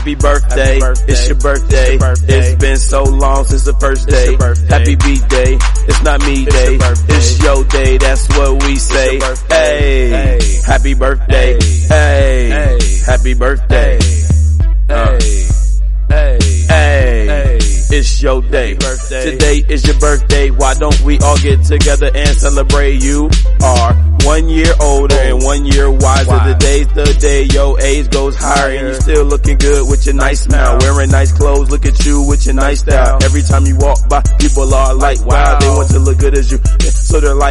Happy birthday, it's your birthday. It's been so long since the first day. Happy B-Day, it's not me day. It's your day, that's what we say. Hey, happy birthday. Hey, happy birthday. Hey, it's your day. Today is your birthday. Why don't we all get together and celebrate? You are 1 year older and 1 year wiser. Today's the day your age goes higher, and you're still looking good with your nice smile. Wearing nice clothes, look at you with your nice style. Every time you walk by, people are like, wow, they want to look good as you. So they're like,